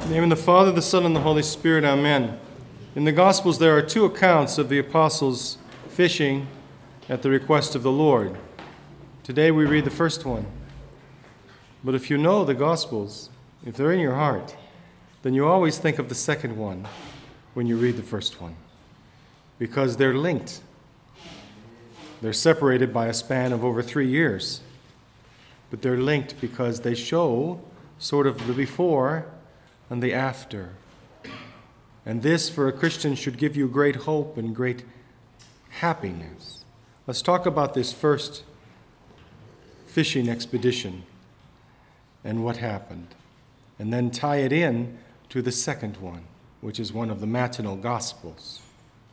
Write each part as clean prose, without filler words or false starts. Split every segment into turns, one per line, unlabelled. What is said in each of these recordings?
In the name of the Father, the Son, and the Holy Spirit, amen. In the Gospels, there are two accounts of the apostles fishing at the request of the Lord. Today we read the first one. But if you know the Gospels, if they're in your heart, then you always think of the second one when you read the first one, because they're linked. They're separated by a span of over 3 years, but they're linked because they show sort of the before and the after. And this, for a Christian, should give you great hope and great happiness. Let's talk about this first fishing expedition and what happened, and then tie it in to the second one, which is one of the matinal Gospels.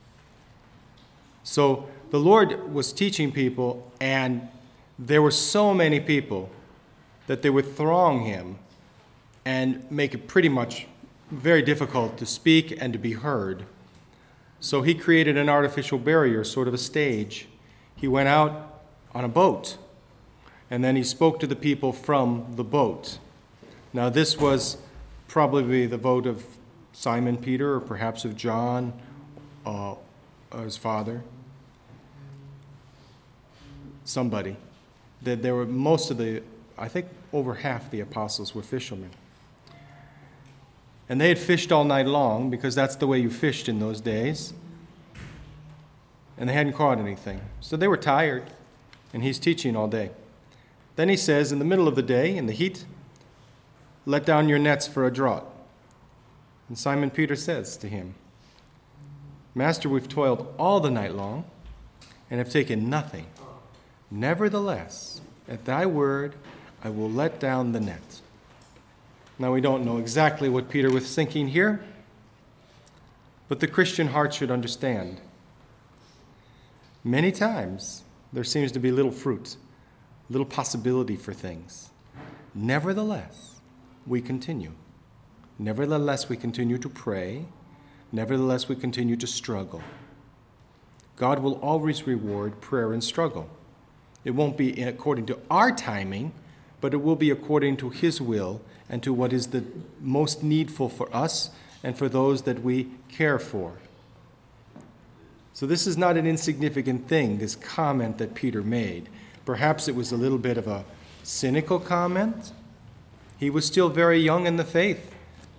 So the Lord was teaching people, and there were so many people that they would throng him and make it pretty much very difficult to speak and to be heard. So he created an artificial barrier, sort of a stage. He went out on a boat, and then he spoke to the people from the boat. Now this was probably the boat of Simon Peter, or perhaps of John, his father. Somebody. There were I think over half the apostles were fishermen. And they had fished all night long, because that's the way you fished in those days. And they hadn't caught anything. So they were tired, and he's teaching all day. Then he says, in the middle of the day, in the heat, let down your nets for a draught. And Simon Peter says to him, Master, we've toiled all the night long and have taken nothing. Nevertheless, at thy word, I will let down the net. Now, we don't know exactly what Peter was thinking here, but the Christian heart should understand. Many times, there seems to be little fruit, little possibility for things. Nevertheless, we continue. Nevertheless, we continue to pray. Nevertheless, we continue to struggle. God will always reward prayer and struggle. It won't be according to our timing, but it will be according to his will and to what is the most needful for us and for those that we care for. So this is not an insignificant thing, this comment that Peter made. Perhaps it was a little bit of a cynical comment. He was still very young in the faith.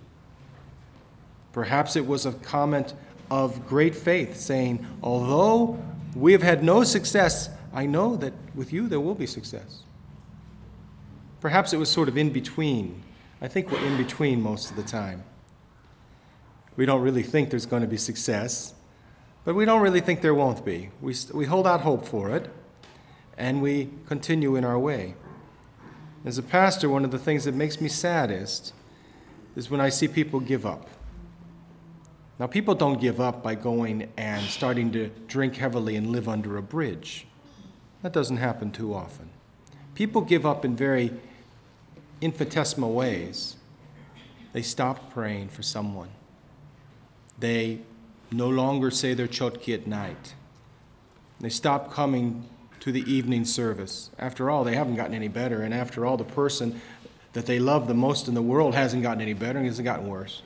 Perhaps it was a comment of great faith, saying, although we have had no success, I know that with you there will be success. Perhaps it was sort of in between. I think we're in between most of the time. We don't really think there's going to be success, but we don't really think there won't be. We hold out hope for it, and we continue in our way. As a pastor, one of the things that makes me saddest is when I see people give up. Now, people don't give up by going and starting to drink heavily and live under a bridge. That doesn't happen too often. People give up in very infinitesimal ways. They stop praying for someone. They no longer say their chotki at night. They stop coming to the evening service. After all, they haven't gotten any better, and after all, the person that they love the most in the world hasn't gotten any better and hasn't gotten worse.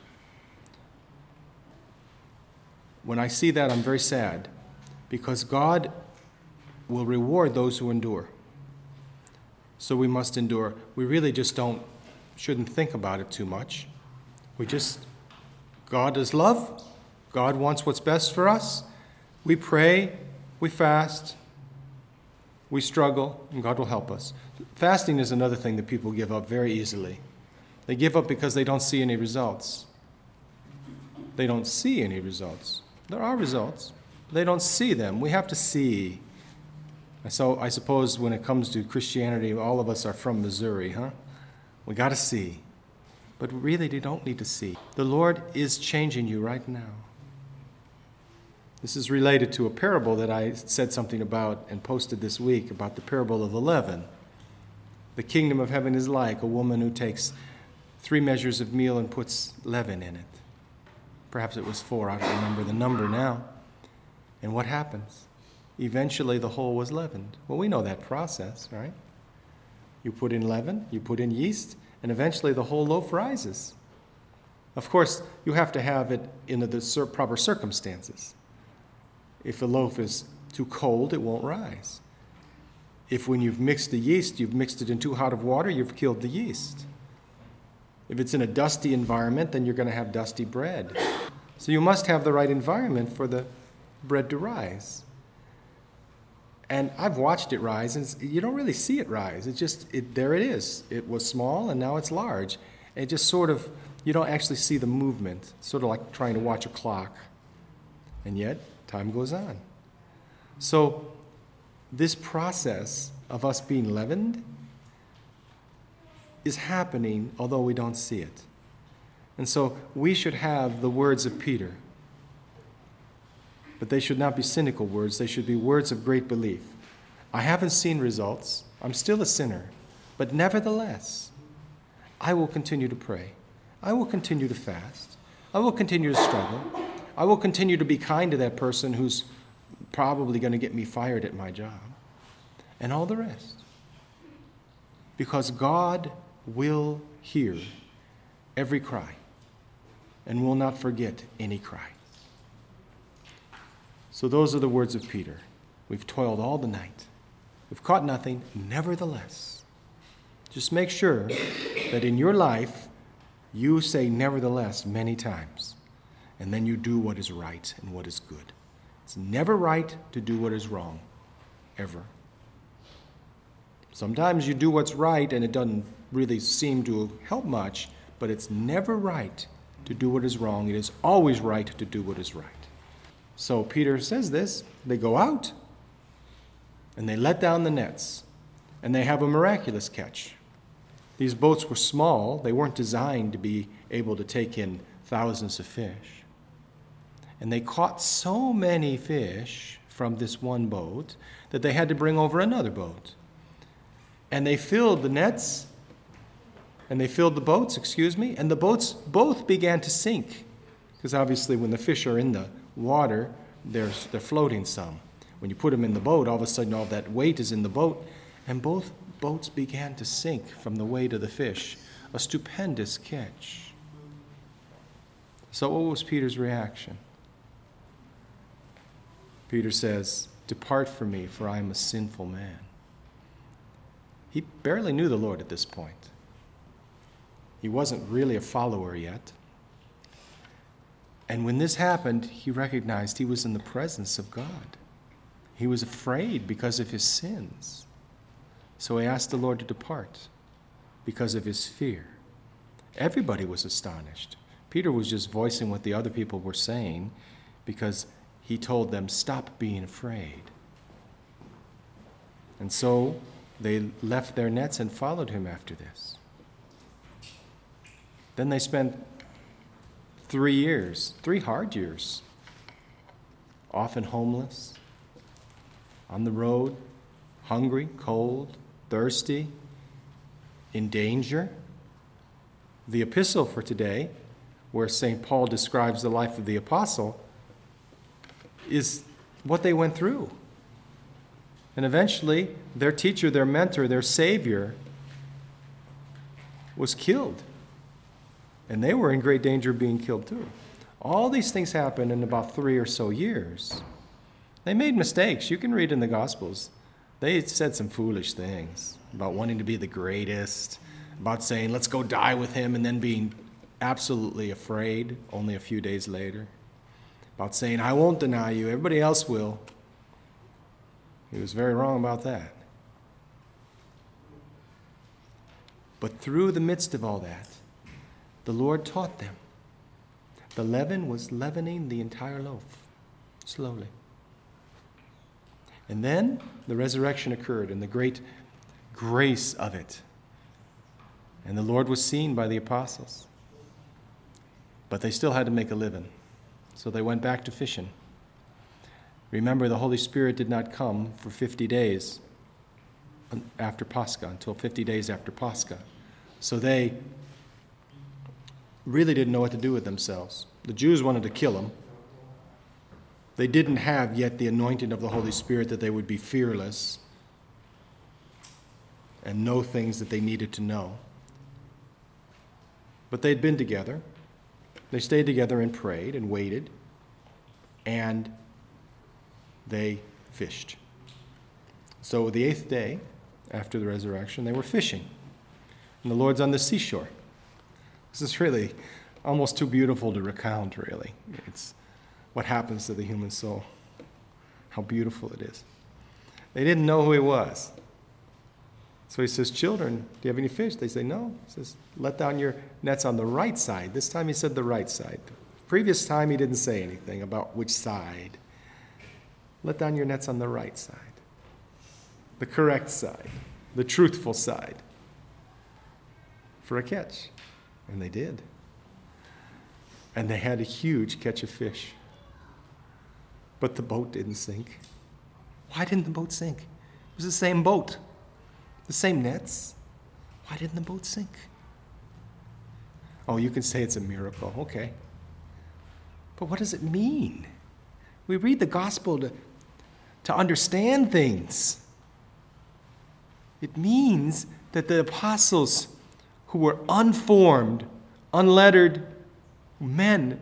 When I see that, I'm very sad, because God will reward those who endure. So we must endure. We really just shouldn't think about it too much. God is love. God wants what's best for us. We pray, we fast, we struggle, and God will help us. Fasting is another thing that people give up very easily. They give up because they don't see any results. They don't see any results. There are results. They don't see them. We have to see. So I suppose when it comes to Christianity, all of us are from Missouri, huh? We got to see. But really, you don't need to see. The Lord is changing you right now. This is related to a parable that I said something about and posted this week, about the parable of the leaven. The kingdom of heaven is like a woman who takes 3 measures of meal and puts leaven in it. Perhaps it was 4, I don't remember the number now. And what happens? Eventually the whole was leavened. Well, we know that process, right? You put in leaven, you put in yeast, and eventually the whole loaf rises. Of course, you have to have it in the proper circumstances. If the loaf is too cold, it won't rise. If when you've mixed the yeast, you've mixed it in too hot of water, you've killed the yeast. If it's in a dusty environment, then you're going to have dusty bread. So you must have the right environment for the bread to rise. And I've watched it rise, and you don't really see it rise. There it is. It was small, and now it's large. It just sort of, you don't actually see the movement, sort of like trying to watch a clock. And yet, time goes on. So this process of us being leavened is happening, although we don't see it. And so we should have the words of Peter. But they should not be cynical words. They should be words of great belief. I haven't seen results. I'm still a sinner. But nevertheless, I will continue to pray. I will continue to fast. I will continue to struggle. I will continue to be kind to that person who's probably going to get me fired at my job. And all the rest. Because God will hear every cry and will not forget any cry. So those are the words of Peter. We've toiled all the night. We've caught nothing. Nevertheless, just make sure that in your life you say nevertheless many times, and then you do what is right and what is good. It's never right to do what is wrong, ever. Sometimes you do what's right and it doesn't really seem to help much, but it's never right to do what is wrong. It is always right to do what is right. So Peter says this. They go out and they let down the nets, and they have a miraculous catch. These boats were small. They weren't designed to be able to take in thousands of fish. And they caught so many fish from this one boat that they had to bring over another boat. And they filled the nets, and they filled the boats, and the boats both began to sink. Because obviously when the fish are in the water, they're floating some. When you put them in the boat, all of a sudden all that weight is in the boat, and both boats began to sink from the weight of the fish. A stupendous catch. So what was Peter's reaction? Peter says, "Depart from me, for I am a sinful man." He barely knew the Lord at this point. He wasn't really a follower yet. And when this happened, he recognized he was in the presence of God. He was afraid because of his sins. So he asked the Lord to depart because of his fear. Everybody was astonished. Peter was just voicing what the other people were saying because he told them, "Stop being afraid." And so they left their nets and followed him after this. Then they spent 3 years, 3 hard years, often homeless, on the road, hungry, cold, thirsty, in danger. The epistle for today, where St. Paul describes the life of the apostle, is what they went through. And eventually, their teacher, their mentor, their savior was killed. And they were in great danger of being killed too. All these things happened in about 3 or so years. They made mistakes. You can read in the Gospels. They said some foolish things about wanting to be the greatest, about saying, "Let's go die with him," and then being absolutely afraid only a few days later. About saying, "I won't deny you, everybody else will." He was very wrong about that. But through the midst of all that, the Lord taught them. The leaven was leavening the entire loaf, slowly. And then the resurrection occurred and the great grace of it. And the Lord was seen by the apostles. But they still had to make a living. So they went back to fishing. Remember, the Holy Spirit did not come for 50 days after Pascha, until 50 days after Pascha. So they really didn't know what to do with themselves. The Jews wanted to kill him. They didn't have yet the anointing of the Holy Spirit that they would be fearless and know things that they needed to know. But they'd been together. They stayed together and prayed and waited, and they fished. So the 8th day after the resurrection, they were fishing. And the Lord's on the seashore. This is really almost too beautiful to recount, really. It's what happens to the human soul, how beautiful it is. They didn't know who he was. So he says, children, do you have any fish? They say, no. He says, let down your nets on the right side. This time he said the right side. Previous time he didn't say anything about which side. Let down your nets on the right side. The correct side. The truthful side. For a catch. And they did. And they had a huge catch of fish. But the boat didn't sink. Why didn't the boat sink? It was the same boat. The same nets. Why didn't the boat sink? Oh, you can say it's a miracle. Okay. But what does it mean? We read the gospel to understand things. It means that the apostles who were unformed, unlettered men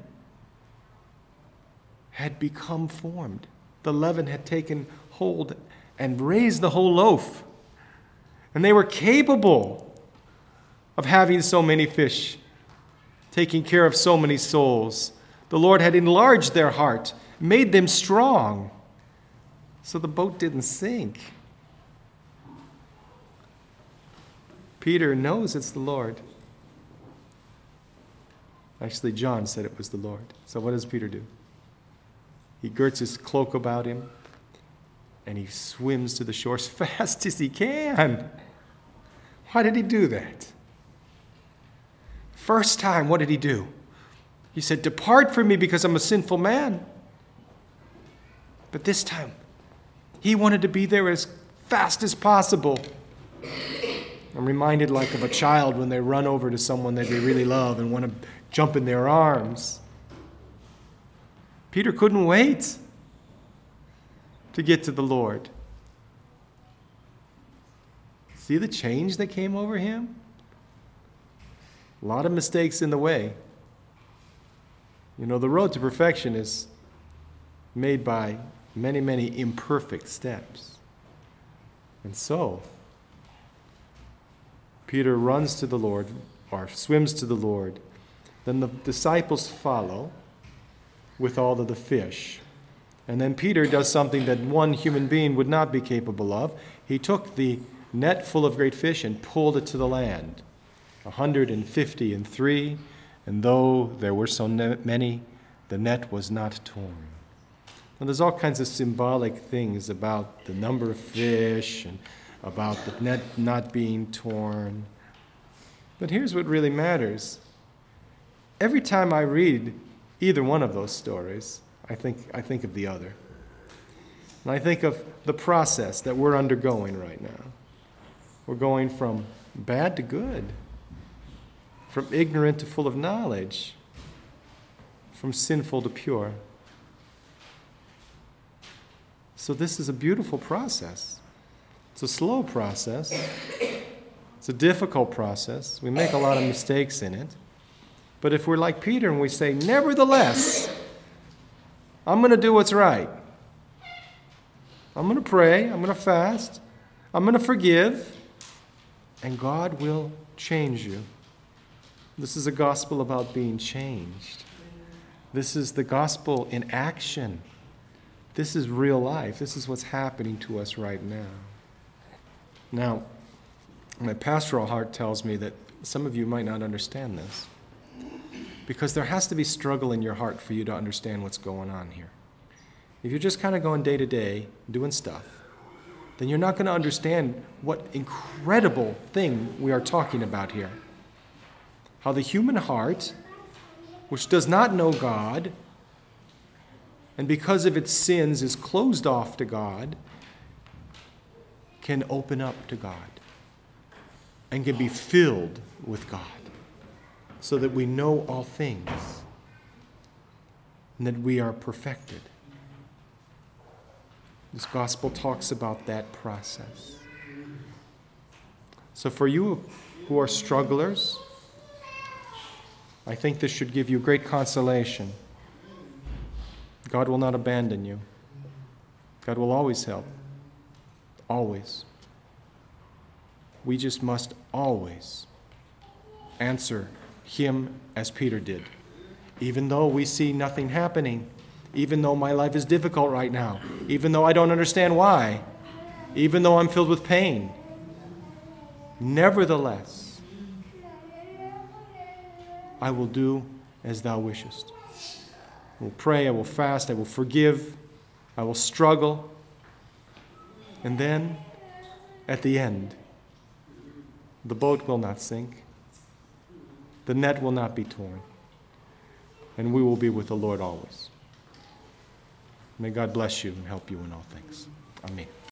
had become formed. The leaven had taken hold and raised the whole loaf. And they were capable of having so many fish, taking care of so many souls. The Lord had enlarged their heart, made them strong, so the boat didn't sink. Peter knows it's the Lord. Actually, John said it was the Lord. So what does Peter do? He girts his cloak about him, and he swims to the shore as fast as he can. Why did he do that? First time, what did he do? He said, depart from me because I'm a sinful man. But this time, he wanted to be there as fast as possible. I'm reminded like of a child when they run over to someone that they really love and want to jump in their arms. Peter couldn't wait to get to the Lord. See the change that came over him? A lot of mistakes in the way. You know, the road to perfection is made by many, many imperfect steps. And so, Peter runs to the Lord, or swims to the Lord. Then the disciples follow with all of the fish. And then Peter does something that one human being would not be capable of. He took the net full of great fish and pulled it to the land. 153, and though there were so many, the net was not torn. Now there's all kinds of symbolic things about the number of fish and about the net not being torn. But here's what really matters. Every time I read either one of those stories, I think of the other. And I think of the process that we're undergoing right now. We're going from bad to good, from ignorant to full of knowledge, from sinful to pure. So this is a beautiful process. It's a slow process. It's a difficult process. We make a lot of mistakes in it. But if we're like Peter and we say, nevertheless, I'm going to do what's right. I'm going to pray. I'm going to fast. I'm going to forgive. And God will change you. This is a gospel about being changed. This is the gospel in action. This is real life. This is what's happening to us right now. Now, my pastoral heart tells me that some of you might not understand this, because there has to be struggle in your heart for you to understand what's going on here. If you're just kind of going day to day, doing stuff, then you're not going to understand what incredible thing we are talking about here. How the human heart, which does not know God, and because of its sins is closed off to God, can open up to God and can be filled with God so that we know all things and that we are perfected. This gospel talks about that process. So for you who are strugglers, I think this should give you great consolation. God will not abandon you. God will always help. Always. We just must always answer Him as Peter did. Even though we see nothing happening, even though my life is difficult right now, even though I don't understand why, even though I'm filled with pain, nevertheless, I will do as thou wishest. I will pray, I will fast, I will forgive, I will struggle. And then, at the end, the boat will not sink, the net will not be torn, and we will be with the Lord always. May God bless you and help you in all things. Amen.